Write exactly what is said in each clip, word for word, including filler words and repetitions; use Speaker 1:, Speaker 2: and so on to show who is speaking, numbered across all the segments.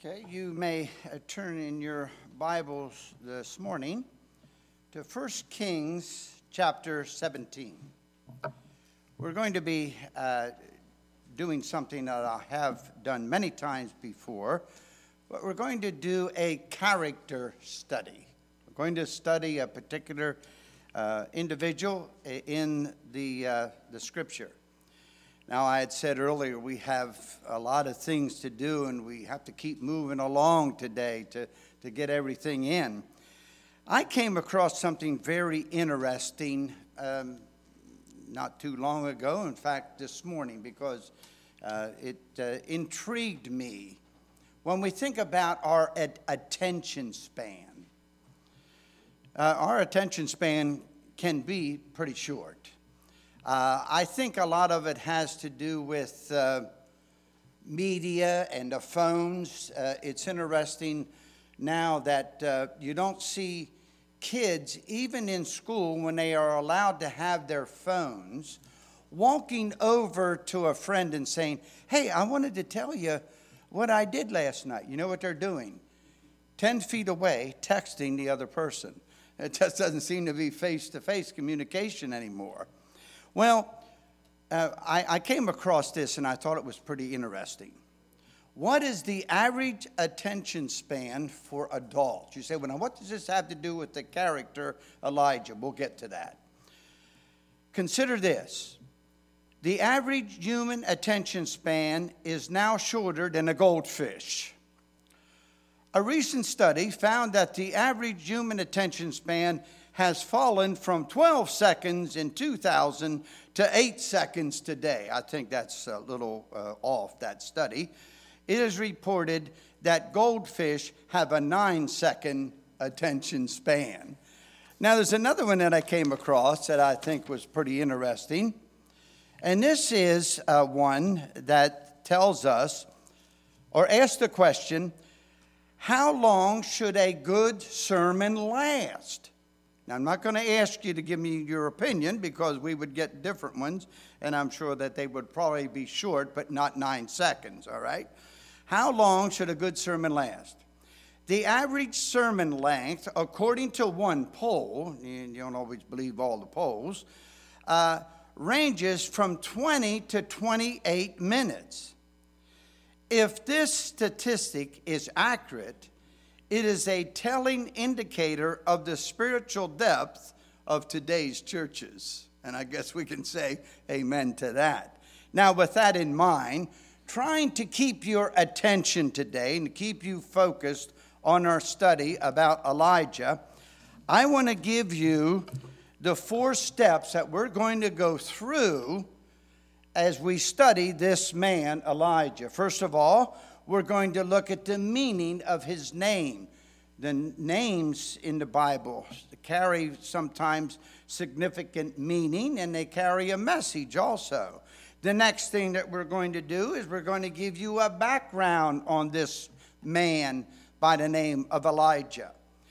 Speaker 1: Okay, you may uh, turn in your Bibles this morning to First Kings chapter seventeen. We're going to be uh, doing something that I have done many times before, but we're going to do a character study. We're going to study a particular uh, individual in the uh, the Scripture. Now, I had said earlier, we have a lot of things to do, and we have to keep moving along today to, to get everything in. I came across something very interesting um, not too long ago, in fact, this morning, because uh, it uh, intrigued me. When we think about our ad- attention span, uh, our attention span can be pretty short. Uh, I think a lot of it has to do with uh, media and the phones. Uh, it's interesting now that uh, you don't see kids, even in school, when they are allowed to have their phones, walking over to a friend and saying, "Hey, I wanted to tell you what I did last night." You know what they're doing? Ten feet away, texting the other person. It just doesn't seem to be face-to-face communication anymore. Well, uh, I, I came across this and I thought it was pretty interesting. What is the average attention span for adults? You say, well, now what does this have to do with the character Elijah? We'll get to that. Consider this. The average human attention span is now shorter than a goldfish. A recent study found that the average human attention span has fallen from twelve seconds in two thousand to eight seconds today. I think that's a little uh, off, that study. It is reported that goldfish have a nine-second attention span. Now, there's another one that I came across that I think was pretty interesting. And this is uh, one that tells us, or asks the question, how long should a good sermon last? Now, I'm not going to ask you to give me your opinion because we would get different ones, and I'm sure that they would probably be short, but not nine seconds, all right? How long should a good sermon last? The average sermon length, according to one poll, and you don't always believe all the polls, uh, ranges from twenty to twenty-eight minutes. If this statistic is accurate, it is a telling indicator of the spiritual depth of today's churches. And I guess we can say amen to that. Now, with that in mind, trying to keep your attention today and keep you focused on our study about Elijah, I want to give you the four steps that we're going to go through as we study this man, Elijah. First of all, we're going to look at the meaning of his name. The names in the Bible carry sometimes significant meaning, and they carry a message also. The next thing that we're going to do is we're going to give you a background on this man by the name of Elijah.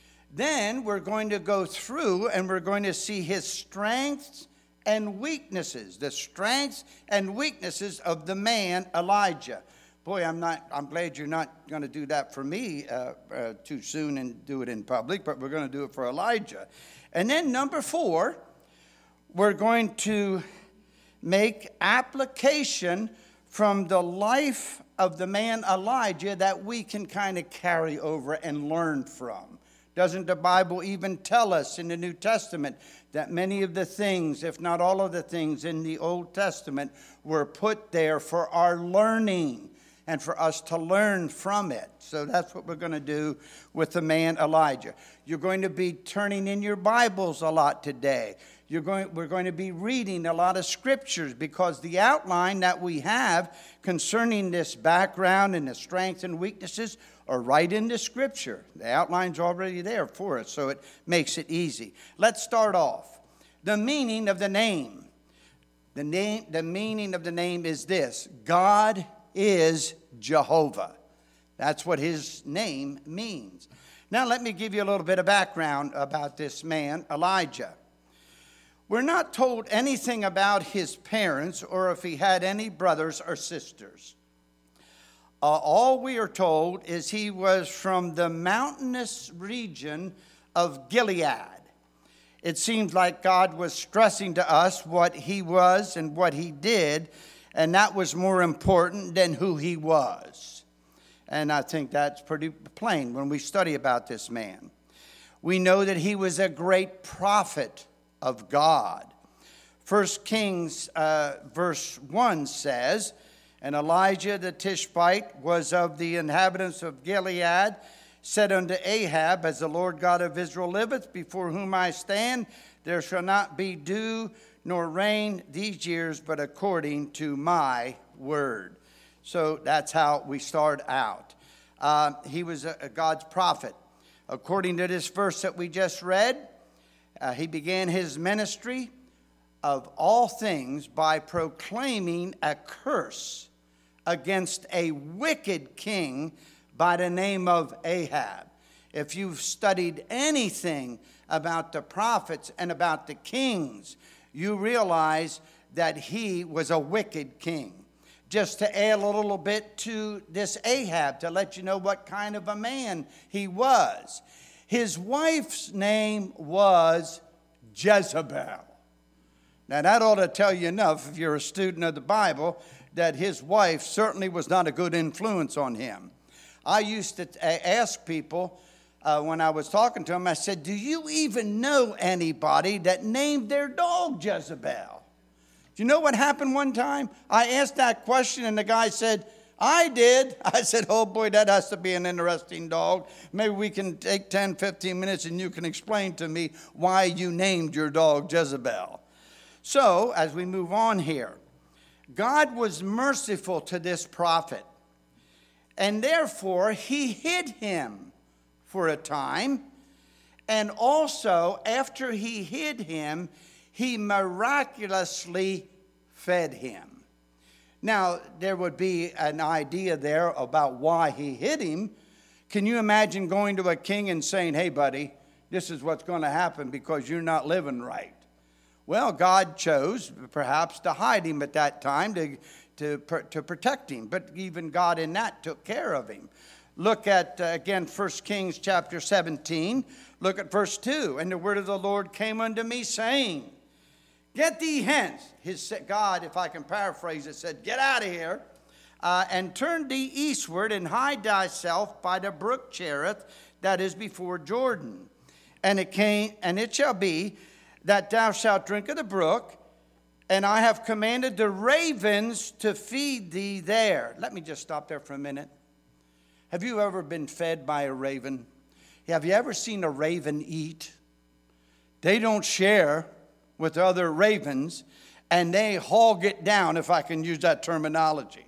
Speaker 1: Then we're going to go through and we're going to see his strengths and weaknesses, the strengths and weaknesses of the man Elijah. Boy, I'm not. I'm glad you're not going to do that for me uh, uh, too soon and do it in public, but we're going to do it for Elijah. And then number four, we're going to make application from the life of the man Elijah that we can kind of carry over and learn from. Doesn't the Bible even tell us in the New Testament that many of the things, if not all of the things in the Old Testament, were put there for our learning and for us to learn from it? So that's what we're going to do with the man Elijah. You're going to be turning in your Bibles a lot today. You're going, we're going to be reading a lot of scriptures because the outline that we have concerning this background and the strengths and weaknesses are right in the scripture. The outline's already there for us, so it makes it easy. Let's start off. The meaning of the name. The name, the meaning of the name is this: God is Jehovah. That's what his name means. Now let me give you a little bit of background about this man, Elijah. We're not told anything about his parents or if he had any brothers or sisters. Uh, all we are told is he was from the mountainous region of Gilead. It seems like God was stressing to us what he was and what he did, and that was more important than who he was. And I think that's pretty plain when we study about this man. We know that he was a great prophet of God. First Kings uh, verse one says, "And Elijah the Tishbite was of the inhabitants of Gilead, said unto Ahab, As the Lord God of Israel liveth, before whom I stand, there shall not be dew nor rain these years, but according to my word." So that's how we start out. Uh, he was a, a God's prophet. According to this verse that we just read, uh, he began his ministry of all things by proclaiming a curse against a wicked king by the name of Ahab. If you've studied anything about the prophets and about the kings, you realize that he was a wicked king. Just to add a little bit to this Ahab, to let you know what kind of a man he was. His wife's name was Jezebel. Now that ought to tell you enough, if you're a student of the Bible, that his wife certainly was not a good influence on him. I used to ask people uh, when I was talking to them, I said, "Do you even know anybody that named their dog Jezebel?" Do you know what happened one time? I asked that question and the guy said, "I did." I said, "Oh boy, that has to be an interesting dog. Maybe we can take ten, fifteen minutes and you can explain to me why you named your dog Jezebel." So, as we move on here, God was merciful to this prophet. And therefore, he hid him for a time. And also, after he hid him, he miraculously fed him. Now, there would be an idea there about why he hid him. Can you imagine going to a king and saying, "Hey, buddy, this is what's going to happen because you're not living right"? Well, God chose perhaps to hide him at that time to, to, to protect him. But even God in that took care of him. Look at, uh, again, First Kings chapter seventeen. Look at verse two. "And the word of the Lord came unto me, saying, Get thee hence." His God, if I can paraphrase it, said, "Get out of here, uh, and turn thee eastward, and hide thyself by the brook Cherith, that is before Jordan. And it came, and it shall be that thou shalt drink of the brook, and I have commanded the ravens to feed thee there." Let me just stop there for a minute. Have you ever been fed by a raven? Have you ever seen a raven eat? They don't share with other ravens, and they hog it down, if I can use that terminology.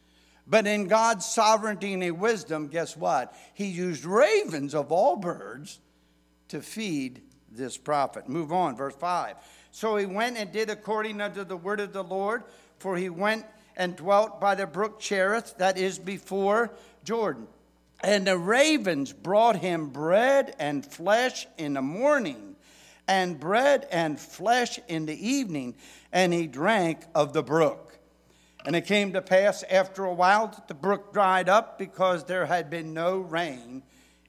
Speaker 1: But in God's sovereignty and wisdom, guess what? He used ravens of all birds to feed this prophet. Move on, verse five. "So he went and did according unto the word of the Lord, for he went and dwelt by the brook Cherith, that is before Jordan. And the ravens brought him bread and flesh in the morning, and bread and flesh in the evening, and he drank of the brook. And it came to pass after a while that the brook dried up, because there had been no rain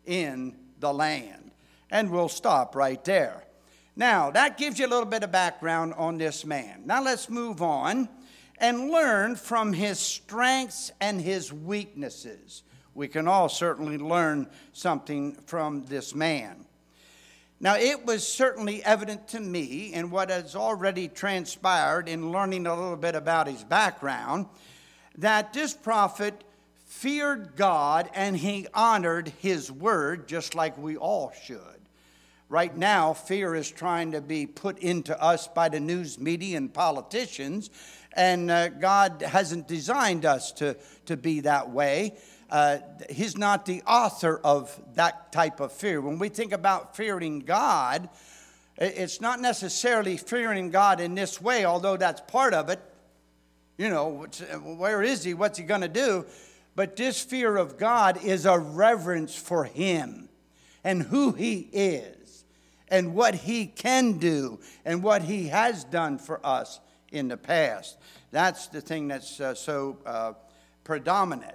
Speaker 1: in the land." And we'll stop right there. Now, that gives you a little bit of background on this man. Now let's move on and learn from his strengths and his weaknesses. We can all certainly learn something from this man. Now, it was certainly evident to me in what has already transpired in learning a little bit about his background, that this prophet feared God and he honored his word, just like we all should. Right now, fear is trying to be put into us by the news media and politicians, and uh, God hasn't designed us to, to be that way. Uh, he's not the author of that type of fear. When we think about fearing God, it's not necessarily fearing God in this way, although that's part of it. You know, where is he? What's he going to do? But this fear of God is a reverence for him and who he is and what he can do and what he has done for us in the past. That's the thing that's uh, so uh, predominant.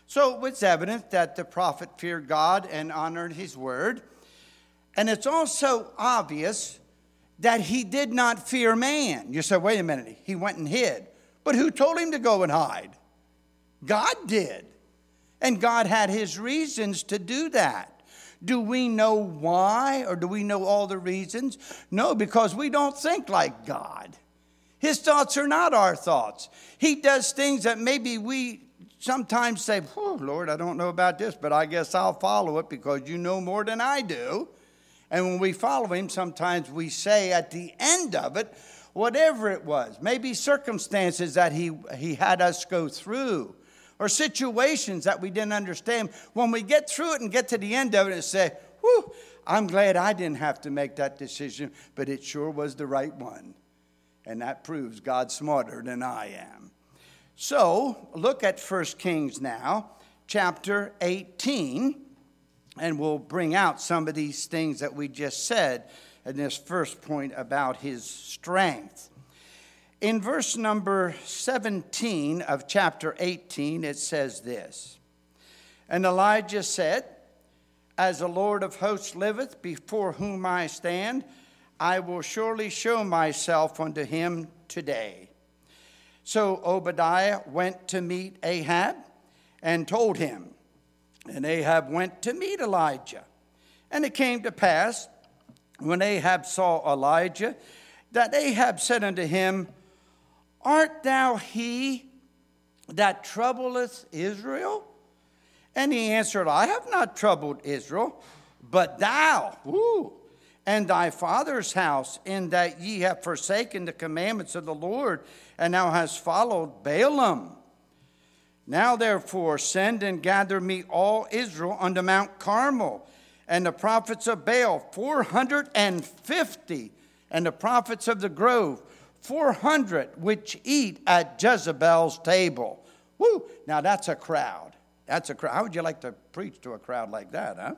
Speaker 1: So it was evident that the prophet feared God and honored his word. And it's also obvious that he did not fear man. You say, wait a minute, he went and hid. But who told him to go and hide? God did. And God had his reasons to do that. Do we know why, or do we know all the reasons? No, because we don't think like God. His thoughts are not our thoughts. He does things that maybe we sometimes say, oh, Lord, I don't know about this, but I guess I'll follow it because you know more than I do. And when we follow him, sometimes we say at the end of it, whatever it was, maybe circumstances that he, he had us go through, or situations that we didn't understand. When we get through it and get to the end of it and say, whew, I'm glad I didn't have to make that decision, but it sure was the right one. And that proves God's smarter than I am. So, look at First Kings now, chapter eighteen, and we'll bring out some of these things that we just said in this first point about his strength. In verse number seventeen of chapter eighteen, it says this, and Elijah said, as the Lord of hosts liveth, before whom I stand, I will surely show myself unto him today. So Obadiah went to meet Ahab and told him. And Ahab went to meet Elijah. And it came to pass, when Ahab saw Elijah, that Ahab said unto him, art thou he that troubleth Israel? And he answered, I have not troubled Israel, but thou, woo, and thy father's house, in that ye have forsaken the commandments of the Lord, and thou hast followed Baalim. Now therefore send and gather me all Israel unto Mount Carmel, and the prophets of Baal, four hundred and fifty, and the prophets of the grove, four hundred, which eat at Jezebel's table. Woo! Now that's a crowd. That's a crowd. How would you like to preach to a crowd like that, huh?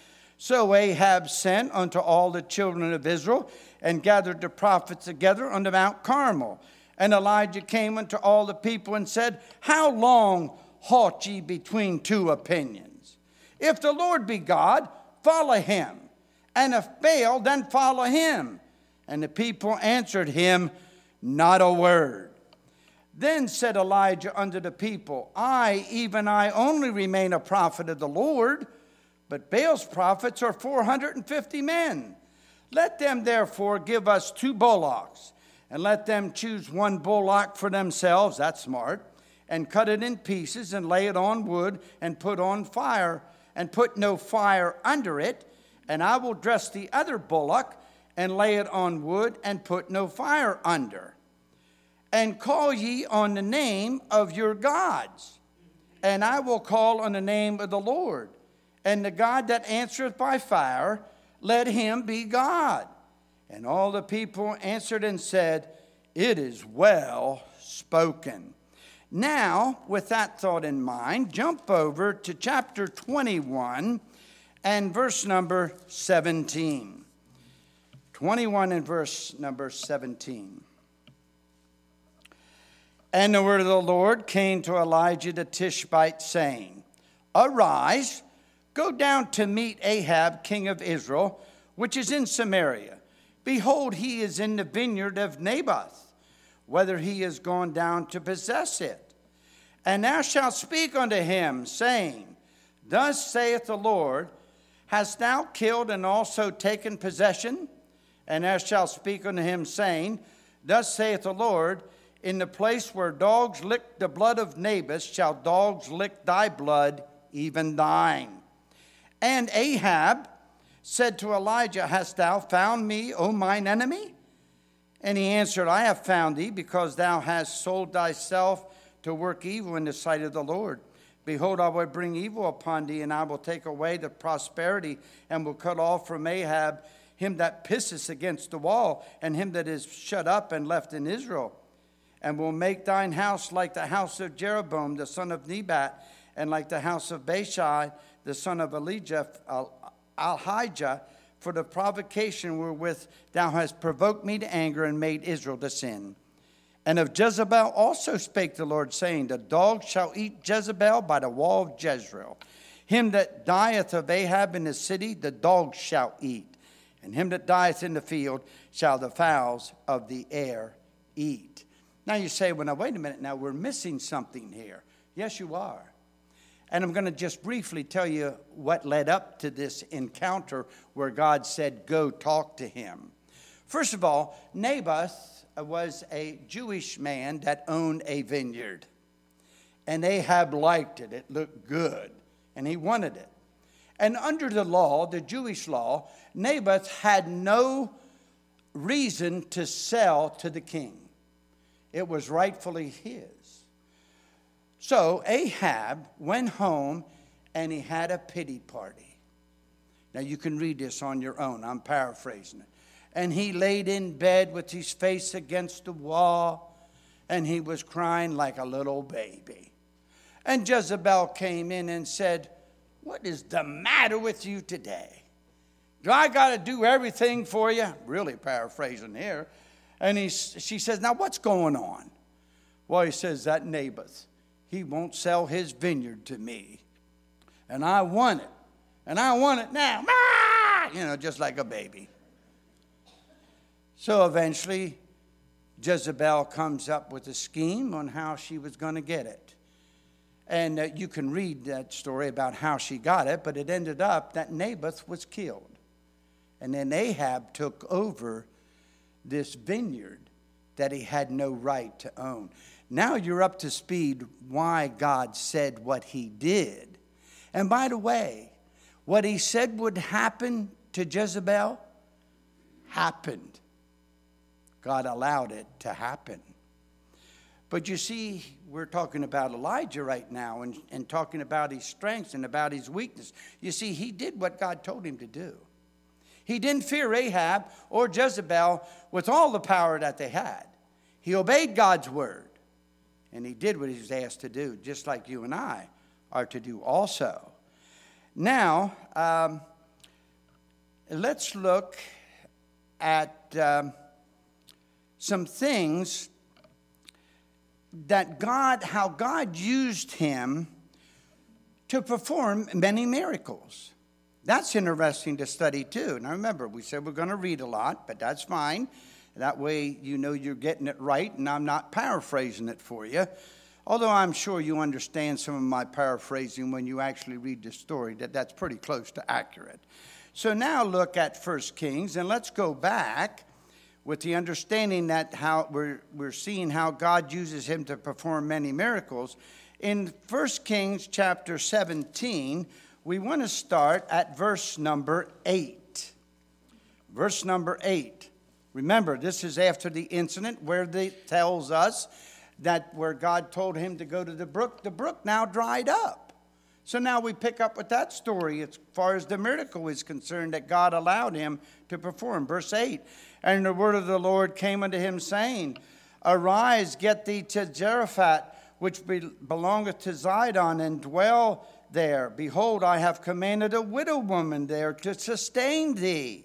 Speaker 1: So Ahab sent unto all the children of Israel, and gathered the prophets together unto Mount Carmel. And Elijah came unto all the people and said, how long halt ye between two opinions? If the Lord be God, follow him. And if Baal, then follow him. And the people answered him, not a word. Then said Elijah unto the people, I, even I only remain a prophet of the Lord, but Baal's prophets are four hundred and fifty men. Let them therefore give us two bullocks, and let them choose one bullock for themselves, that's smart, and cut it in pieces, and lay it on wood, and put on fire, and put no fire under it. And I will dress the other bullock, and lay it on wood, and put no fire under. And call ye on the name of your gods, and I will call on the name of the Lord. And the God that answereth by fire, let him be God. And all the people answered and said, it is well spoken. Now, with that thought in mind, jump over to chapter twenty-one and verse number seventeen. twenty-one and verse number seventeen. And the word of the Lord came to Elijah the Tishbite, saying, arise, go down to meet Ahab, king of Israel, which is in Samaria. Behold, he is in the vineyard of Naboth, whether he is gone down to possess it. And thou shalt speak unto him, saying, thus saith the Lord, hast thou killed and also taken possession? And thou shalt speak unto him, saying, thus saith the Lord, in the place where dogs lick the blood of Naboth shall dogs lick thy blood, even thine. And Ahab said to Elijah, hast thou found me, O mine enemy? And he answered, I have found thee, because thou hast sold thyself to work evil in the sight of the Lord. Behold, I will bring evil upon thee, and I will take away the prosperity, and will cut off from Ahab him that pisseth against the wall, and him that is shut up and left in Israel. And will make thine house like the house of Jeroboam, the son of Nebat, and like the house of Baasha, the son of Elijah, Ahijah, for the provocation wherewith thou hast provoked me to anger and made Israel to sin. And of Jezebel also spake the Lord, saying, the dogs shall eat Jezebel by the wall of Jezreel. Him that dieth of Ahab in the city, the dogs shall eat. And him that dieth in the field shall the fowls of the air eat. Now you say, well, now wait a minute, now we're missing something here. Yes, you are. And I'm going to just briefly tell you what led up to this encounter where God said, go talk to him. First of all, Naboth was a Jewish man that owned a vineyard. And Ahab liked it. It looked good. And he wanted it. And under the law, the Jewish law, Naboth had no reason to sell to the king. It was rightfully his. So Ahab went home and he had a pity party. Now you can read this on your own. I'm paraphrasing it. And he laid in bed with his face against the wall, and he was crying like a little baby. And Jezebel came in and said, what is the matter with you today? Do I got to do everything for you? Really paraphrasing here. And he, she says, now what's going on? Well, he says, that Naboth, he won't sell his vineyard to me. And I want it. And I want it now. Ah! You know, just like a baby. So eventually, Jezebel comes up with a scheme on how she was going to get it. And uh, you can read that story about how she got it, but it ended up that Naboth was killed. And then Ahab took over this vineyard that he had no right to own. Now you're up to speed why God said what he did. And by the way, what he said would happen to Jezebel happened. God allowed it to happen. But you see, we're talking about Elijah right now and, and talking about his strengths and about his weakness. You see, he did what God told him to do. He didn't fear Ahab or Jezebel with all the power that they had. He obeyed God's word. And he did what he was asked to do, just like you and I are to do also. Now, um, let's look at um, some things that God, how God used him to perform many miracles. That's interesting to study too. Now remember, we said we're going to read a lot, but that's fine. That way you know you're getting it right and I'm not paraphrasing it for you. Although I'm sure you understand some of my paraphrasing when you actually read the story, that that's pretty close to accurate. So now look at First Kings, and let's go back with the understanding that how we're, we're seeing how God uses him to perform many miracles. In First Kings chapter seventeen, we want to start at verse number eight. Verse number eight. Remember, this is after the incident where it tells us that where God told him to go to the brook, the brook now dried up. So now we pick up with that story as far as the miracle is concerned that God allowed him to perform. Verse eight, and the word of the Lord came unto him, saying, arise, get thee to Zarephath, which be- belongeth to Zidon, and dwell there. Behold, I have commanded a widow woman there to sustain thee.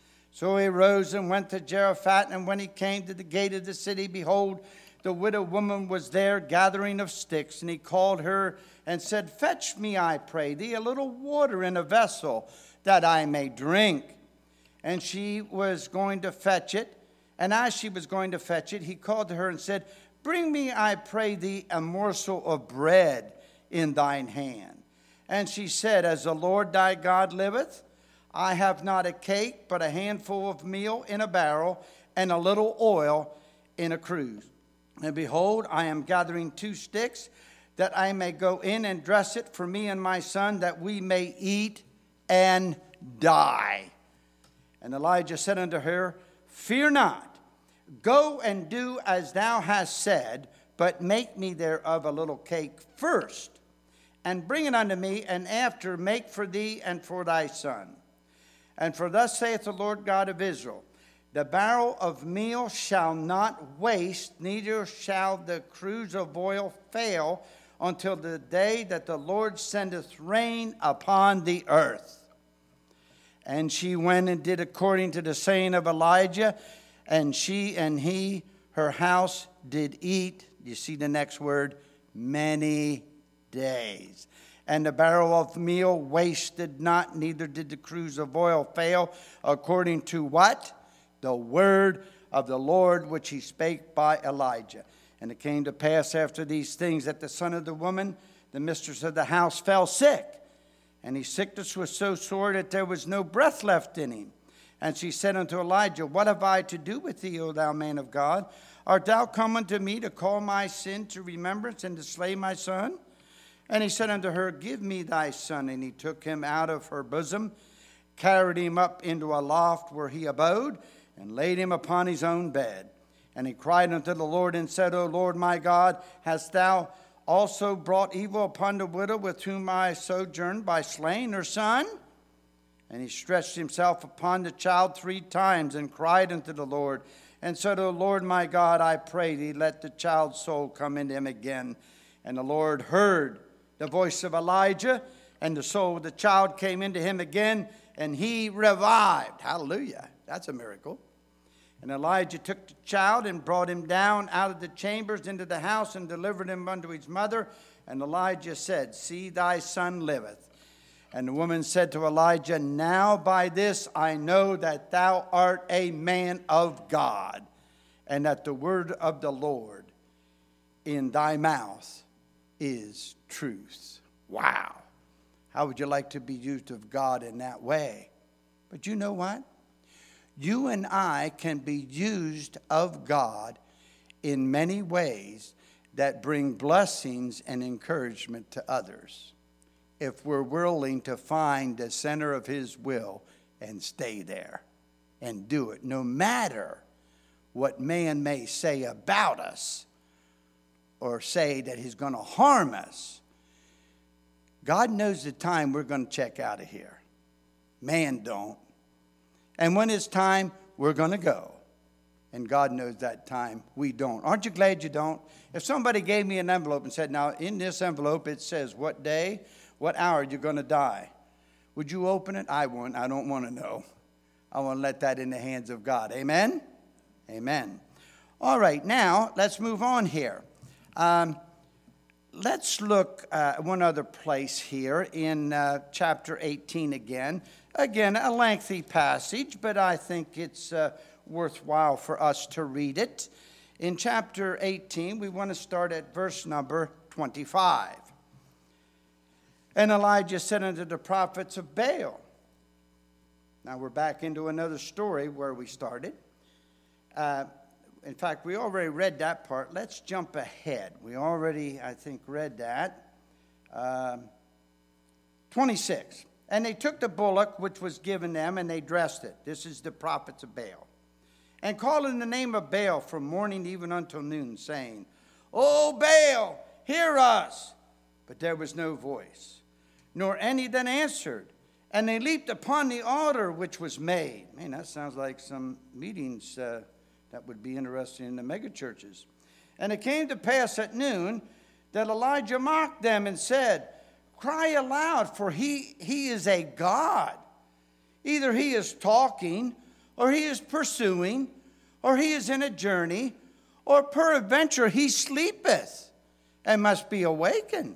Speaker 1: So he rose and went to Zarephath, and when he came to the gate of the city, behold, the widow woman was there gathering of sticks. And he called her and said, fetch me, I pray thee, a little water in a vessel, that I may drink. And she was going to fetch it. And as she was going to fetch it, he called to her and said, bring me, I pray thee, a morsel of bread in thine hand. And she said, as the Lord thy God liveth, I have not a cake, but a handful of meal in a barrel, and a little oil in a cruse. And behold, I am gathering two sticks, that I may go in and dress it for me and my son, that we may eat and die. And Elijah said unto her, fear not, go and do as thou hast said, but make me thereof a little cake first, and bring it unto me, and after make for thee and for thy son. And for thus saith the Lord God of Israel, the barrel of meal shall not waste, neither shall the cruse of oil fail, until the day that the Lord sendeth rain upon the earth. And she went and did according to the saying of Elijah, and she and he her house did eat, you see the next word, many days. And the barrel of meal wasted not, neither did the cruse of oil fail, according to what? The word of the Lord which he spake by Elijah. And it came to pass after these things that the son of the woman, the mistress of the house, fell sick. And his sickness was so sore that there was no breath left in him. And she said unto Elijah, What have I to do with thee, O thou man of God? Art thou come unto me to call my sin to remembrance and to slay my son? And he said unto her, Give me thy son. And he took him out of her bosom, carried him up into a loft where he abode, and laid him upon his own bed. And he cried unto the Lord and said, O Lord my God, hast thou also brought evil upon the widow with whom I sojourned by slaying her son? And he stretched himself upon the child three times and cried unto the Lord and said, O Lord my God, I pray thee, let the child's soul come into him again. And the Lord heard the voice of Elijah, and the soul of the child came into him again, and he revived. Hallelujah. That's a miracle. And Elijah took the child and brought him down out of the chambers into the house and delivered him unto his mother. And Elijah said, See, thy son liveth. And the woman said to Elijah, Now by this I know that thou art a man of God, and that the word of the Lord in thy mouth is truth. Wow. How would you like to be used of God in that way? But you know what? You and I can be used of God in many ways that bring blessings and encouragement to others, if we're willing to find the center of his will and stay there and do it, no matter what man may say about us or say that he's going to harm us. God knows the time we're going to check out of here. Man don't. And when it's time, we're going to go. And God knows that time we don't. Aren't you glad you don't? If somebody gave me an envelope and said, now in this envelope it says what day, what hour you're going to die, would you open it? I won't. I don't want to know. I want to let that in the hands of God. Amen? Amen. All right, now let's move on here. Um, let's look uh, one other place here in uh, chapter eighteen again. Again, a lengthy passage, but I think it's uh, worthwhile for us to read it. In chapter eighteen, we want to start at verse number twenty-five. And Elijah said unto the prophets of Baal. Now we're back into another story where we started. Uh, in fact, we already read that part. Let's jump ahead. We already, I think, read that. Um, twenty-six. And they took the bullock which was given them, and they dressed it. This is the prophets of Baal. And called in the name of Baal from morning even until noon, saying, O Baal, hear us. But there was no voice, nor any that answered. And they leaped upon the altar which was made. Man, that sounds like some meetings uh, that would be interesting in the megachurches. And it came to pass at noon that Elijah mocked them and said, Cry aloud, for he, he is a god. Either he is talking, or he is pursuing, or he is in a journey, or peradventure he sleepeth, and must be awakened.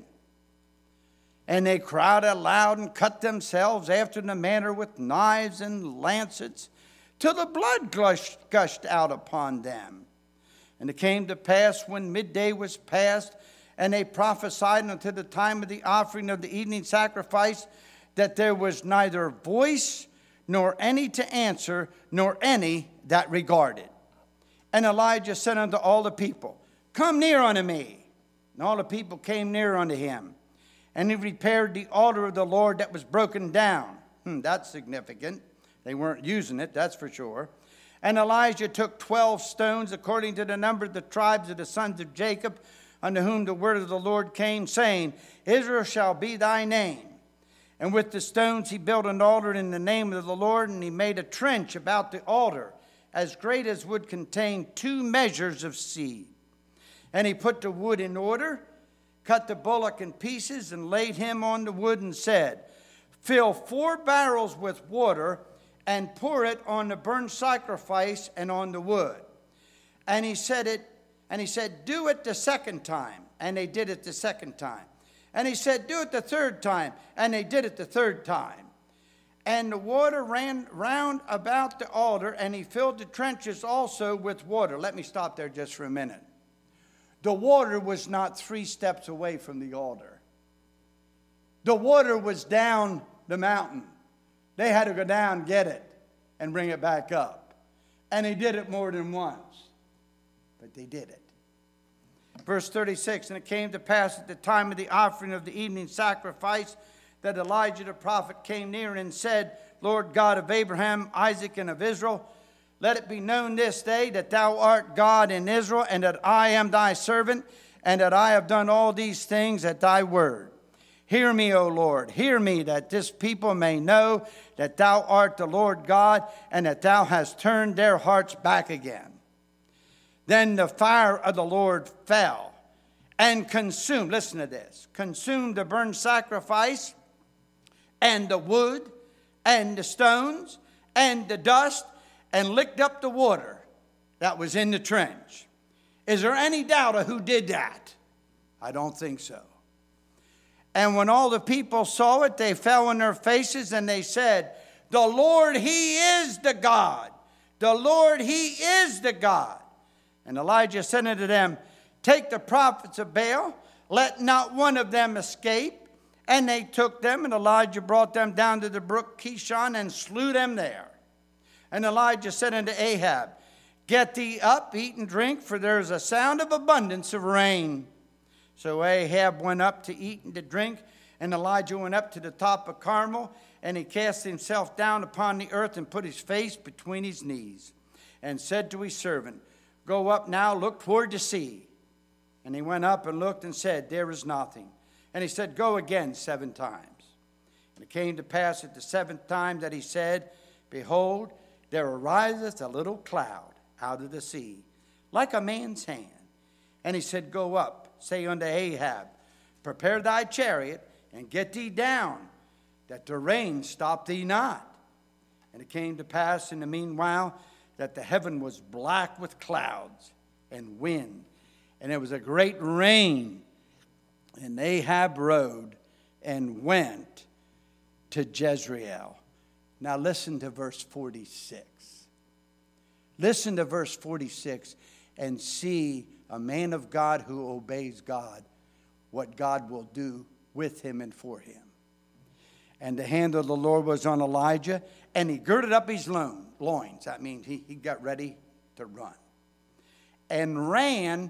Speaker 1: And they cried aloud and cut themselves after the manner with knives and lancets, till the blood gushed, gushed out upon them. And it came to pass when midday was past, and they prophesied until the time of the offering of the evening sacrifice, that there was neither voice, nor any to answer, nor any that regarded. And Elijah said unto all the people, Come near unto me. And all the people came near unto him. And he repaired the altar of the Lord that was broken down. Hmm, that's significant. They weren't using it, that's for sure. And Elijah took twelve stones according to the number of the tribes of the sons of Jacob, unto whom the word of the Lord came, saying, Israel shall be thy name. And with the stones he built an altar in the name of the Lord, and he made a trench about the altar, as great as would contain two measures of seed. And he put the wood in order, cut the bullock in pieces, and laid him on the wood, and said, Fill four barrels with water, and pour it on the burnt sacrifice and on the wood. And he said it, and he said, do it the second time. And they did it the second time. And he said, do it the third time. And they did it the third time. And the water ran round about the altar, and he filled the trenches also with water. Let me stop there just for a minute. The water was not three steps away from the altar. The water was down the mountain. They had to go down, get it, and bring it back up. And he did it more than once. But they did it. Verse thirty-six, and it came to pass at the time of the offering of the evening sacrifice that Elijah the prophet came near and said, Lord God of Abraham, Isaac, and of Israel, let it be known this day that thou art God in Israel, and that I am thy servant, and that I have done all these things at thy word. Hear me, O Lord, hear me, that this people may know that thou art the Lord God, and that thou hast turned their hearts back again. Then the fire of the Lord fell and consumed, listen to this, consumed the burnt sacrifice and the wood and the stones and the dust, and licked up the water that was in the trench. Is there any doubt of who did that? I don't think so. And when all the people saw it, they fell on their faces and they said, the Lord, he is the God. The Lord, he is the God. And Elijah said unto them, take the prophets of Baal, let not one of them escape. And they took them, and Elijah brought them down to the brook Kishon and slew them there. And Elijah said unto Ahab, get thee up, eat and drink, for there is a sound of abundance of rain. So Ahab went up to eat and to drink, and Elijah went up to the top of Carmel, and he cast himself down upon the earth and put his face between his knees, and said to his servant, go up now, look toward the sea. And he went up and looked and said, there is nothing. And he said, go again seven times. And it came to pass at the seventh time that he said, behold, there ariseth a little cloud out of the sea, like a man's hand. And he said, go up, say unto Ahab, prepare thy chariot, and get thee down, that the rain stop thee not. And it came to pass in the meanwhile that the heaven was black with clouds and wind, and there was a great rain. And Ahab rode and went to Jezreel. Now listen to verse forty-six. Listen to verse forty-six and see a man of God who obeys God, what God will do with him and for him. And the hand of the Lord was on Elijah, and he girded up his loins. That means he, he got ready to run. And ran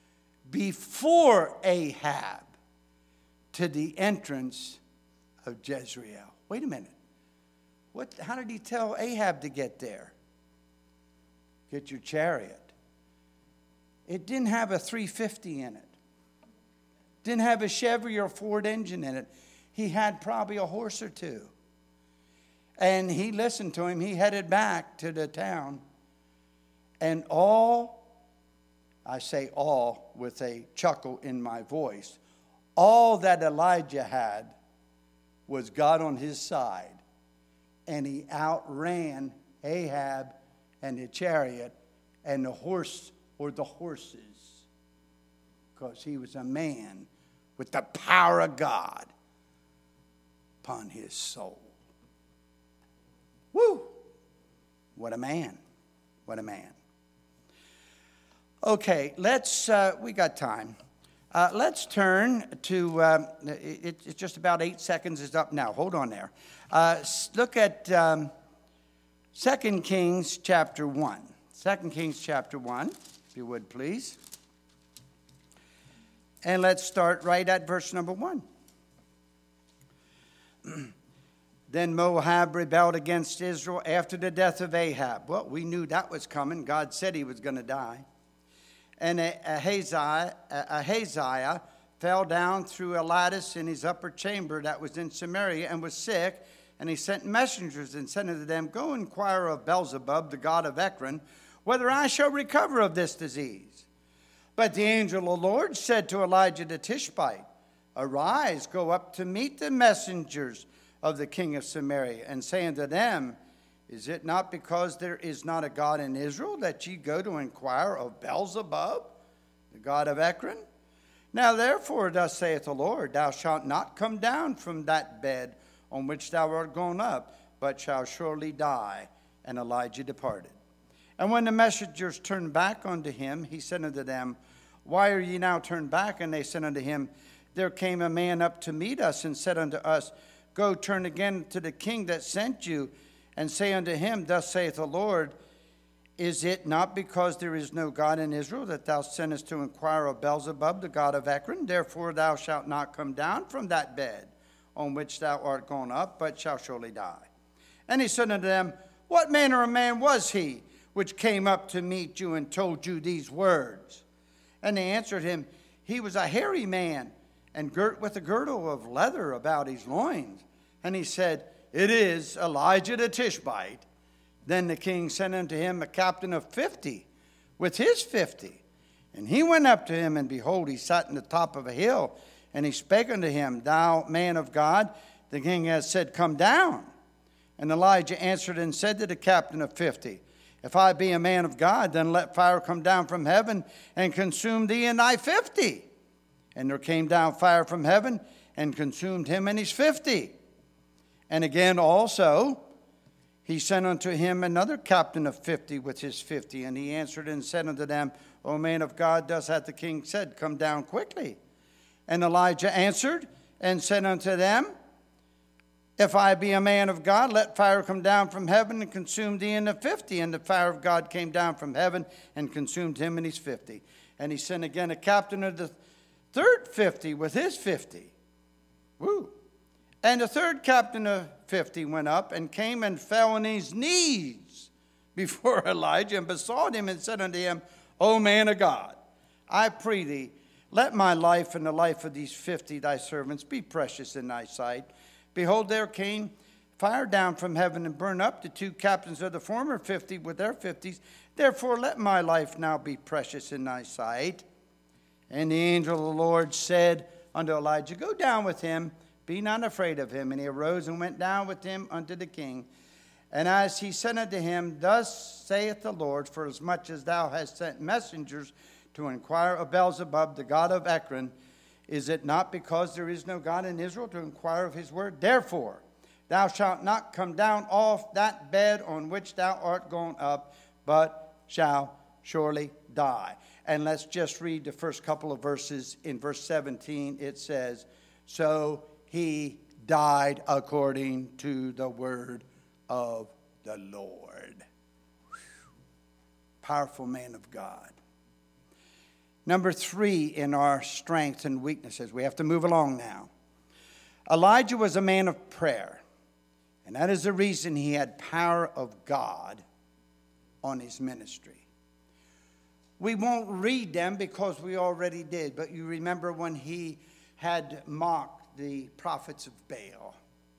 Speaker 1: before Ahab to the entrance of Jezreel. Wait a minute. What? How did he tell Ahab to get there? Get your chariot. It didn't have a three fifty in it. Didn't have a Chevy or Ford engine in it. He had probably a horse or two. And he listened to him. He headed back to the town. And all, I say all with a chuckle in my voice, all that Elijah had was God on his side. And he outran Ahab and the chariot and the horse or the horses, because he was a man with the power of God upon his soul. Woo! What a man. What a man. Okay, let's, uh, we got time. Uh, let's turn to, uh, it, it's just about eight seconds is up now. Hold on there. Uh, look at um, Second Kings chapter one. Second Kings chapter one, if you would please. And let's start right at verse number one. Then Moab rebelled against Israel after the death of Ahab. Well, we knew that was coming. God said he was going to die. And Ahaziah, Ahaziah fell down through a lattice in his upper chamber that was in Samaria and was sick. And he sent messengers and said unto them, go inquire of Beelzebub, the god of Ekron, whether I shall recover of this disease. But the angel of the Lord said to Elijah the Tishbite, arise, go up to meet the messengers of the king of Samaria, and say unto them, Is it not because there is not a God in Israel that ye go to inquire of Beelzebub, the god of Ekron? Now therefore, thus saith the Lord, thou shalt not come down from that bed on which thou art gone up, but shalt surely die. And Elijah departed. And when the messengers turned back unto him, he said unto them, Why are ye now turned back? And they said unto him, There came a man up to meet us, and said unto us, Go, turn again to the king that sent you, and say unto him, Thus saith the Lord, Is it not because there is no God in Israel that thou sendest to inquire of Beelzebub, the god of Ekron? Therefore thou shalt not come down from that bed on which thou art gone up, but shalt surely die. And he said unto them, What manner of man was he which came up to meet you and told you these words? And they answered him, He was a hairy man, and girt with a girdle of leather about his loins. And he said, It is Elijah the Tishbite. Then the king sent unto him a captain of fifty with his fifty. And he went up to him, and behold, he sat in the top of a hill. And he spake unto him, Thou man of God, the king has said, Come down. And Elijah answered and said to the captain of fifty, If I be a man of God, then let fire come down from heaven and consume thee and thy fifty. And there came down fire from heaven and consumed him and his fifty. And again also he sent unto him another captain of fifty with his fifty. And he answered and said unto them, O man of God, thus hath the king said, Come down quickly. And Elijah answered and said unto them, If I be a man of God, let fire come down from heaven and consume thee and the fifty. And the fire of God came down from heaven and consumed him and his fifty. And he sent again a captain of the third fifty with his fifty. Woo. And the third captain of fifty went up and came and fell on his knees before Elijah and besought him and said unto him, O man of God, I pray thee, let my life and the life of these fifty thy servants be precious in thy sight. Behold, there came fire down from heaven and burned up the two captains of the former fifty with their fifties. Therefore let my life now be precious in thy sight. And the angel of the Lord said unto Elijah, Go down with him, be not afraid of him. And he arose and went down with him unto the king. And as he said unto him, Thus saith the Lord, Forasmuch as thou hast sent messengers to inquire of Beelzebub, the god of Ekron, is it not because there is no God in Israel to inquire of his word? Therefore thou shalt not come down off that bed on which thou art gone up, but shalt surely die. And let's just read the first couple of verses. In verse seventeen, it says, So he died according to the word of the Lord. Whew. Powerful man of God. Number three in our strengths and weaknesses. We have to move along now. Elijah was a man of prayer. And that is the reason he had power of God on his ministry. We won't read them because we already did. But you remember when he had mocked the prophets of Baal.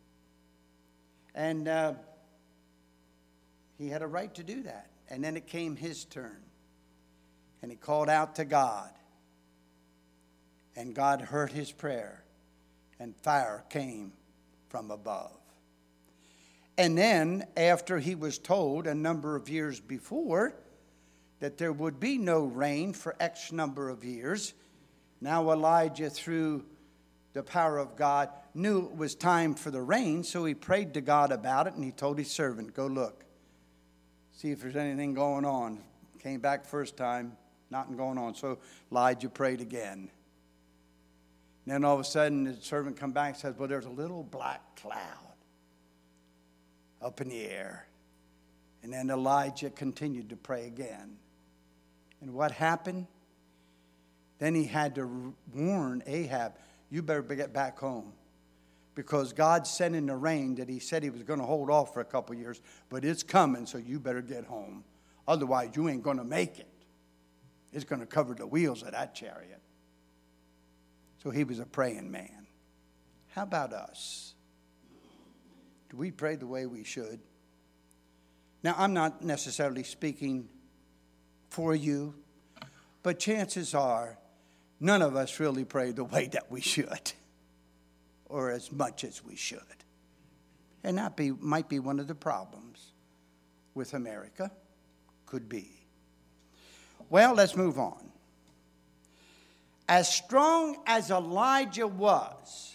Speaker 1: And uh, he had a right to do that. And then it came his turn. And he called out to God. And God heard his prayer. And fire came from above. And then, after he was told a number of years before that there would be no rain for X number of years, now Elijah, through the power of God, knew it was time for the rain, so he prayed to God about it, and he told his servant, Go look, see if there's anything going on. Came back first time, nothing going on. So Elijah prayed again. And then all of a sudden, the servant come back and says, Well, there's a little black cloud up in the air. And then Elijah continued to pray again. And what happened? Then he had to warn Ahab, you better get back home. Because God sent in the rain that he said he was going to hold off for a couple years. But it's coming, so you better get home. Otherwise, you ain't going to make it. It's going to cover the wheels of that chariot. So he was a praying man. How about us? Do we pray the way we should? Now, I'm not necessarily speaking for you, but chances are none of us really pray the way that we should, or as much as we should. And that be, might be one of the problems. with America? Could be. Well, let's move on. As strong as Elijah was,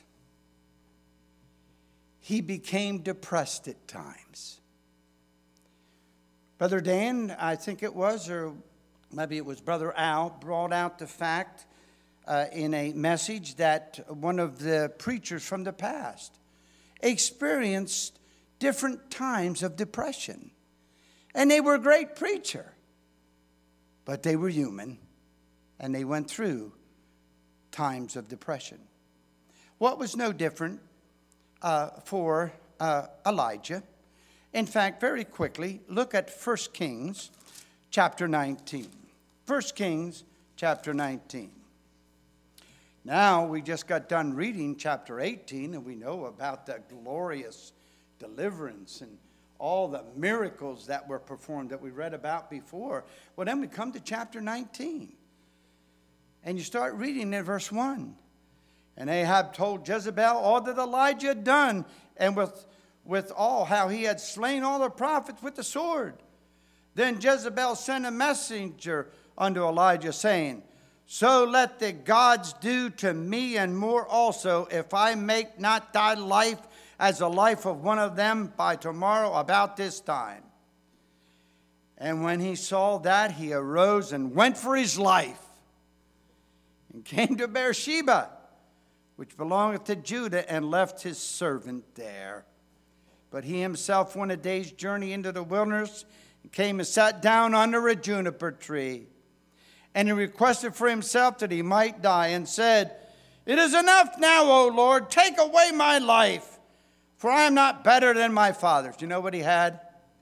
Speaker 1: he became depressed at times. Brother Dan, I think it was, or maybe it was Brother Al, brought out the fact uh, in a message that one of the preachers from the past experienced different times of depression. And they were a great preacher, but they were human, and they went through times of depression. What was no different uh, for uh, Elijah? In fact, very quickly, look at First Kings chapter nineteen. First Kings chapter nineteen. Now, we just got done reading chapter eighteen, and we know about the glorious deliverance and all the miracles that were performed that we read about before. Well, then we come to chapter nineteen. And you start reading in verse one. And Ahab told Jezebel all that Elijah had done, and with, with all how he had slain all the prophets with the sword. Then Jezebel sent a messenger unto Elijah, saying, So let the gods do to me and more also, if I make not thy life as the life of one of them by tomorrow about this time. And when he saw that, he arose and went for his life, and came to Beersheba, which belongeth to Judah, and left his servant there. But he himself went a day's journey into the wilderness, and came and sat down under a juniper tree. And he requested for himself that he might die, and said, It is enough now, O Lord, take away my life, for I am not better than my fathers. Do you know what he had?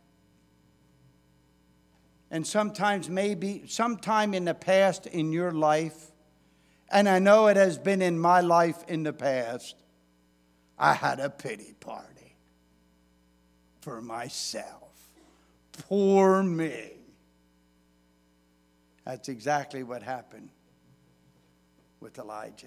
Speaker 1: And sometimes, maybe, sometime in the past in your life, and I know it has been in my life in the past, I had a pity party for myself. Poor me. That's exactly what happened with Elijah.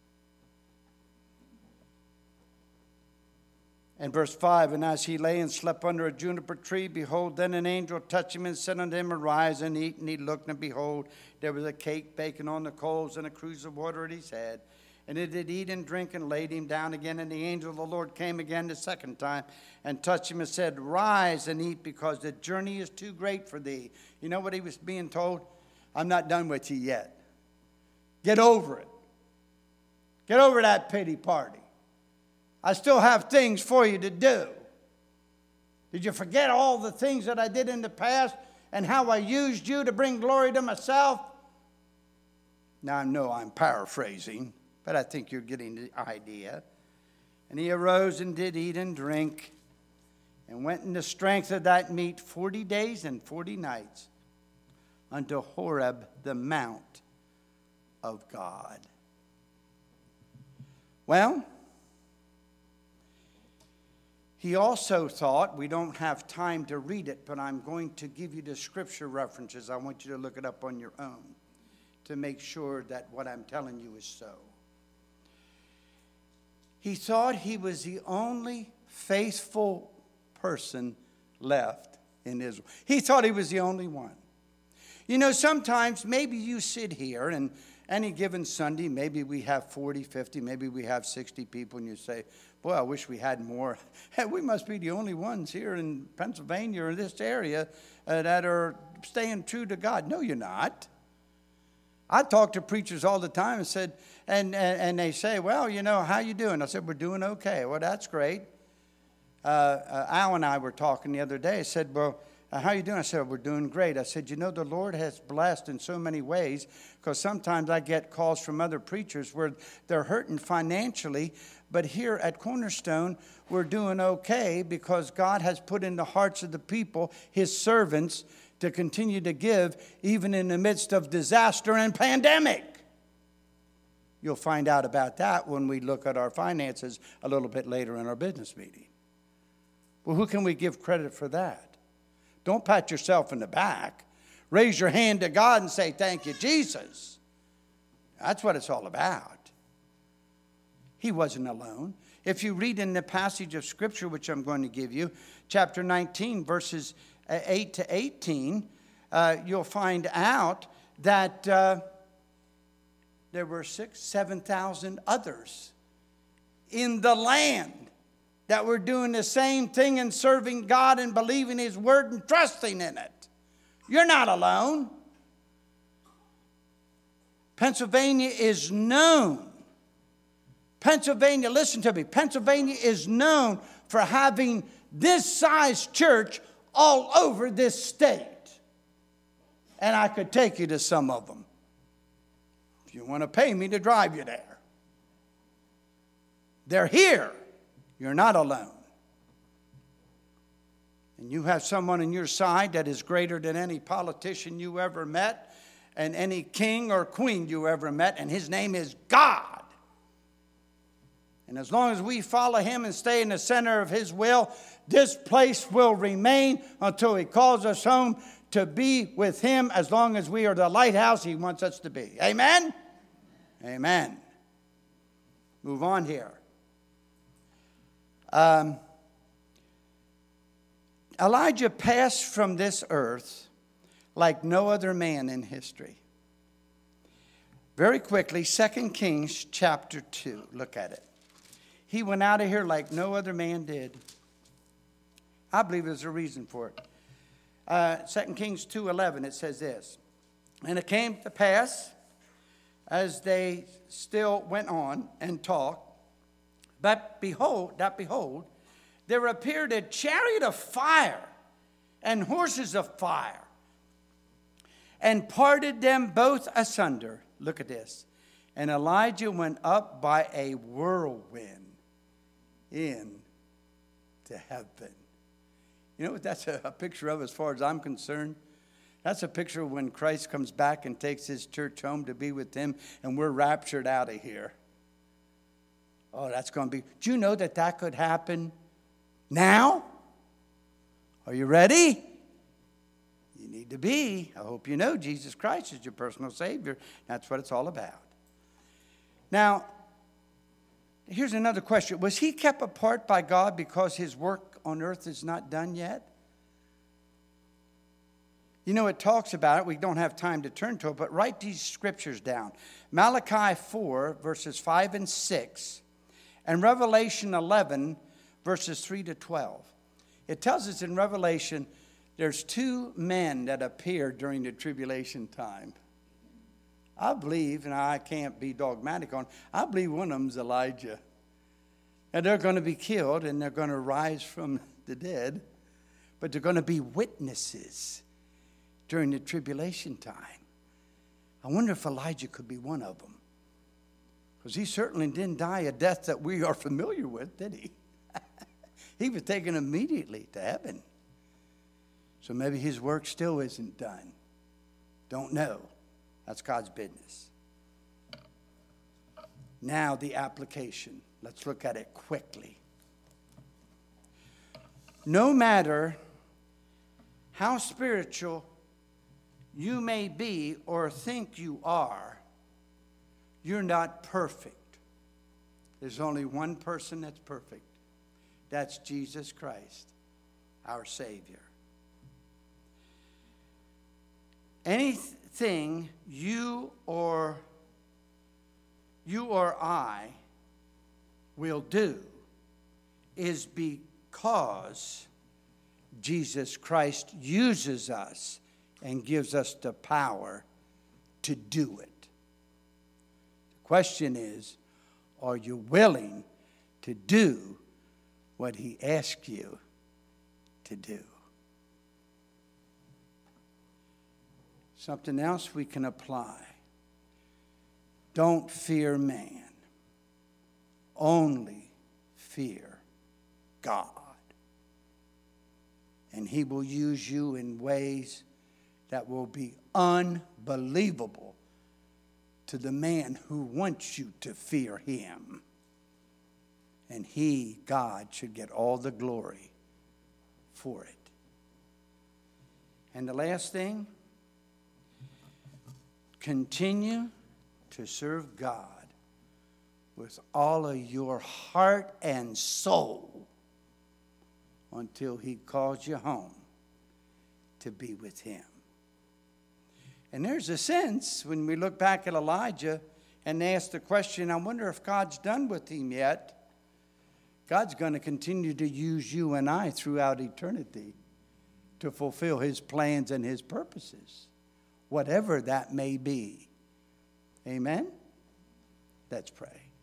Speaker 1: And verse five, And as he lay and slept under a juniper tree, behold, then an angel touched him and said unto him, Arise and eat. And he looked, and behold, there was a cake baking on the coals and a cruse of water at his head. And he did eat and drink and laid him down again. And the angel of the Lord came again the second time and touched him and said, Rise and eat, because the journey is too great for thee. You know what he was being told? I'm not done with you yet. Get over it. Get over that pity party. I still have things for you to do. Did you forget all the things that I did in the past and how I used you to bring glory to myself? Now, I know I'm paraphrasing, but I think you're getting the idea. And he arose and did eat and drink, and went in the strength of that meat forty days and forty nights unto Horeb, the mount of God. Well, he also thought, we don't have time to read it, but I'm going to give you the scripture references. I want you to look it up on your own to make sure that what I'm telling you is so. He thought he was the only faithful person left in Israel. He thought he was the only one. You know, sometimes maybe you sit here, and any given Sunday, maybe we have forty, fifty, maybe we have sixty people, and you say, boy, I wish we had more. We must be the only ones here in Pennsylvania or this area uh, that are staying true to God. No, you're not. I talk to preachers all the time and said, and, and, and they say, well, you know, how you doing? I said, we're doing okay. Well, that's great. Uh, uh, Al and I were talking the other day. I said, well, uh, how you doing? I said, we're doing great. I said, you know, the Lord has blessed in so many ways, because sometimes I get calls from other preachers where they're hurting financially, but here at Cornerstone, we're doing okay because God has put in the hearts of the people, his servants, to continue to give even in the midst of disaster and pandemic. You'll find out about that when we look at our finances a little bit later in our business meeting. Well, who can we give credit for that? Don't pat yourself in the back. Raise your hand to God and say, thank you, Jesus. That's what it's all about. He wasn't alone. If you read in the passage of Scripture, which I'm going to give you, chapter nineteen, verses eight to eighteen, uh, you'll find out that uh, there were six, seven thousand others in the land that were doing the same thing and serving God and believing His word and trusting in it. You're not alone. Pennsylvania is known. Pennsylvania, listen to me, Pennsylvania is known for having this size church all over this state. And I could take you to some of them if you want to pay me to drive you there. They're here. You're not alone. And you have someone on your side that is greater than any politician you ever met and any king or queen you ever met, and His name is God. And as long as we follow Him and stay in the center of His will, this place will remain until He calls us home to be with Him, as long as we are the lighthouse He wants us to be. Amen? Amen. Move on here. Um, Elijah passed from this earth like no other man in history. Very quickly, Second Kings chapter two. Look at it. He went out of here like no other man did. I believe there's a reason for it. Uh, Second Kings two eleven, it says this. And it came to pass, as they still went on and talked, but behold, that behold, there appeared a chariot of fire and horses of fire, and parted them both asunder. Look at this. And Elijah went up by a whirlwind into heaven. You know what that's a, a picture of as far as I'm concerned? That's a picture of when Christ comes back and takes His church home to be with Him, and we're raptured out of here. Oh, that's going to be... Do you know that that could happen now? Are you ready? You need to be. I hope you know Jesus Christ is your personal Savior. That's what it's all about. Now, here's another question. Was He kept apart by God because His work on earth is not done yet? You know, it talks about it. We don't have time to turn to it, but write these scriptures down. Malachi four, verses five and six, and Revelation eleven, verses three to twelve. It tells us in Revelation there's two men that appear during the tribulation time. I believe, and I can't be dogmatic on, I believe one of them is Elijah. And they're going to be killed, and they're going to rise from the dead, but they're going to be witnesses during the tribulation time. I wonder if Elijah could be one of them. Because he certainly didn't die a death that we are familiar with, did he? He was taken immediately to heaven. So maybe his work still isn't done. Don't know. That's God's business. Now the application. Let's look at it quickly. No matter how spiritual you may be or think you are, you're not perfect. There's only one person that's perfect. That's Jesus Christ, our Savior. Anything you or you or I will do is because Jesus Christ uses us and gives us the power to do it. The question is, are you willing to do what He asks you to do? Something else we can apply. Don't fear man. Only fear God. And He will use you in ways that will be unbelievable to the man who wants you to fear Him. And He, God, should get all the glory for it. And the last thing, continue to serve God with all of your heart and soul until He calls you home to be with him. And there's a sense when we look back at Elijah and ask the question, I wonder if God's done with him yet. God's going to continue to use you and I throughout eternity to fulfill his plans and his purposes, whatever that may be. Amen? Let's pray.